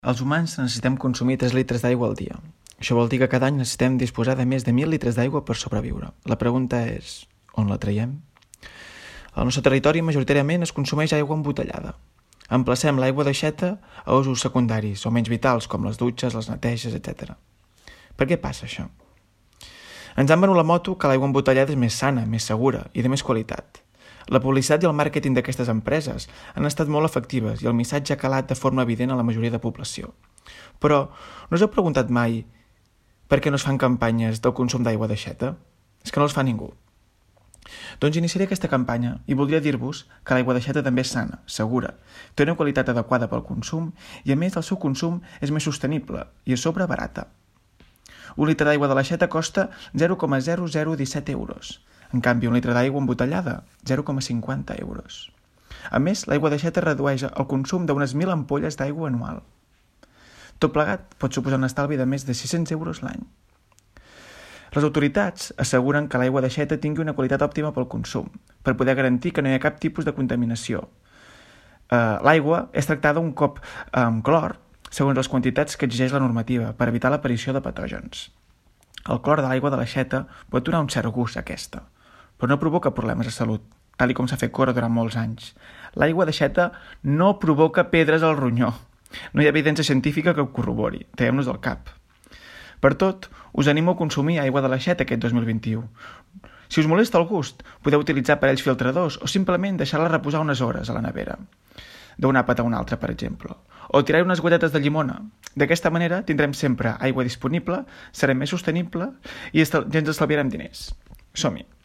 Els humans necessitem consumir 3 litres d'aigua al dia. Això vol dir que cada any necessitem disposar de més de 1.000 litres d'aigua per sobreviure. La pregunta és, on la traiem? Al nostre territori majoritàriament es consumeix aigua embotellada. Emplacem l'aigua d'aixeta a usos secundaris o menys vitals com les dutxes, les neteges, etc. Per què passa això? Ens han venut la moto que l'aigua embotellada és més sana, més segura i de més qualitat. La publicitat i el màrqueting d'aquestes empreses han estat molt efectives i el missatge ha calat de forma evident a la majoria de població. Però no us heu preguntat mai per què no es fan campanyes del consum d'aigua d'aixeta? És que no els fa ningú. Doncs iniciaré aquesta campanya i voldria dir-vos que l'aigua d'aixeta també és sana, segura, té una qualitat adequada pel consum i a més el seu consum és més sostenible i a sobre barata. Un litre d'aigua de l'aixeta costa 0,0017 euros. En canvi, un litre d'aigua embotellada, 0,50 euros. A més, l'aigua d'aixeta redueix el consum d'unes 1.000 ampolles d'aigua anual. Tot plegat pot suposar un estalvi de més de 600 euros l'any. Les autoritats asseguren que l'aigua d'aixeta tingui una qualitat òptima pel consum, per poder garantir que no hi ha cap tipus de contaminació. L'aigua és tractada un cop amb clor, segons les quantitats que exigeix la normativa, per evitar l'aparició de patògens. El clor de l'aigua de l'aixeta pot donar un cert gust a aquesta, però no provoca problemes de salut, tal com s'ha fet córrer durant molts anys. L'aigua d'aixeta no provoca pedres al ronyó. No hi ha evidència científica que ho corrobori, traiem-nos del cap. Per tot, us animo a consumir aigua de l'aixeta aquest 2021. Si us molesta el gust, podeu utilitzar aparells filtradors o simplement deixar-la reposar unes hores a la nevera, d'un àpat a un altre, per exemple, o tirar unes gotetes de llimona. D'aquesta manera tindrem sempre aigua disponible, serem més sostenible i ens estalviarem diners. Som-hi!